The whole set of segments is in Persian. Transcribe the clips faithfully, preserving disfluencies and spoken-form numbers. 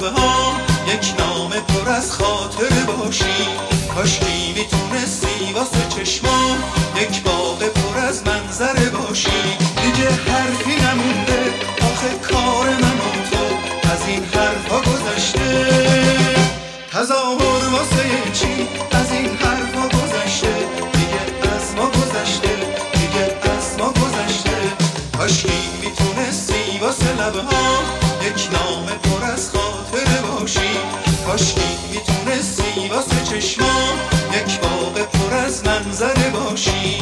لبه ها یک نامه پر از خاطر باشی. کاشکی میتونستی واسه چشمام یک باغ پر از منظره باشی. دیگه حرفی نمونده آخه کار من و تو از این حرفا گذشته. تظاهر واسه چی از این حرفا گذشته. دیگه از ما گذشته، دیگه از ما گذشته. کاشکی میتونستی واسه لبه ها یک نامه پر از خاطره باشی. کاشکی میتونستی واسه چشمام یک باغ پر از منظره باشی.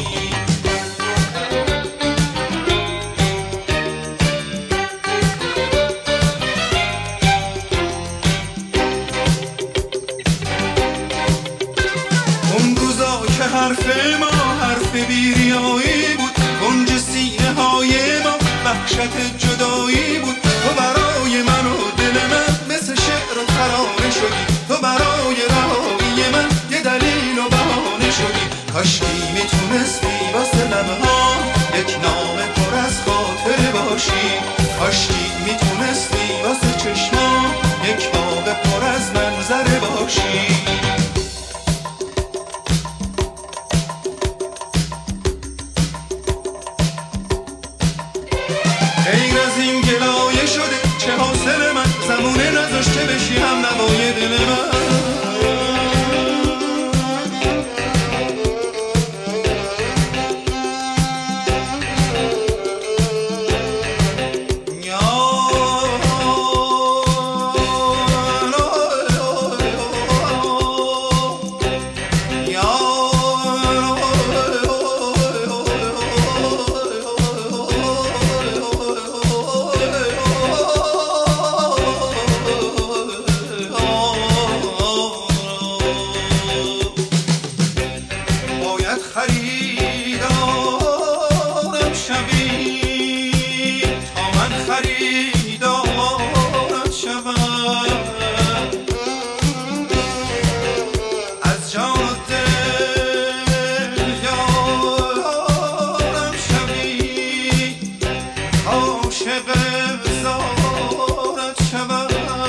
اون روزا که حرف ما حرف بیریایی بود، گنج سینه های ما وحشت جدایی بود. تو برای من و دل من مثل شعر و ترانه شدی. تو برای رهایی من یه دلیل و بهانه شدی. کاشکی میتونستی واسه لبه ها یک نامه پر از خاطره باشی. کاشکی میتونستی واسه چشمام یک باغ پر از منظره باشی. غیر از این گلایه شده چه حاصل من، زمونه نذاشته بشی هم نوای دل من. خریدارم شوی تا من خریدارت شوم. از جان و دل یارم شوی عاشق زارت شوم.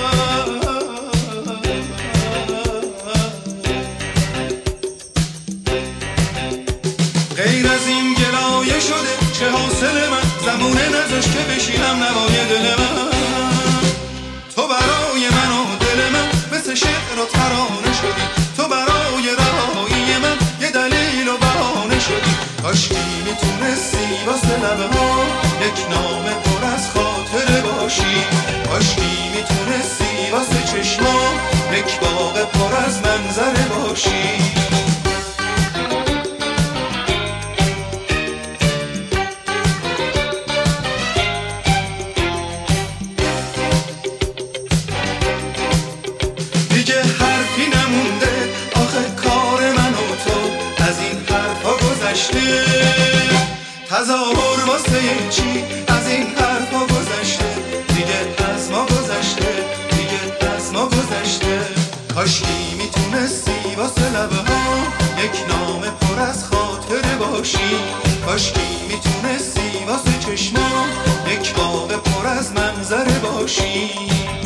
غیر از این گلایه شده چه حاصل من، زمونه نذاشت که بشینم نوای دل من. تو برای من و دل من مثل شعر و ترانه شدی. تو برای رهایی من یه دلیل و بهانه شدی. کاشکی میتونستی واسه لبه ها یک نامه پر از خاطره باشی. کاشکی میتونستی واسه چشمام یک باغ پر از منظره باشی. دیگه حرفی نمونده آخه کار من و تو از این حرفا گذشته. تظاهر واسه چی از این حرفا گذشته. دیگه از ما گذشته، دیگه از ما گذشته. کاشکی میتونستی واسه لبه ها یک نامه پر از خاطره باشی. کاشکی میتونستی واسه چشمام یک باغ پر از منظره باشی.